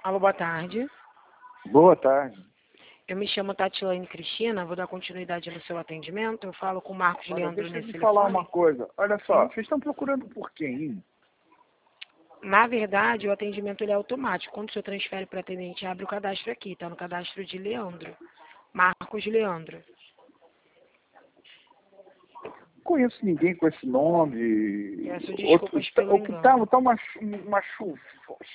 Alô, boa tarde. Boa tarde. Eu me chamo Tatiane Cristina, vou dar continuidade no seu atendimento. Eu falo com o Marcos Olha, Leandro deixa eu nesse te falar telefone. uma coisa. Olha só, Sim. vocês estão procurando por quem? Na verdade, o atendimento ele é automático. Quando o senhor transfere para atendente, abre o cadastro aqui, está no cadastro de Leandro. Marcos Leandro. Não conheço ninguém com esse nome. Peço desculpas pelo O que tá engano. uma chuva.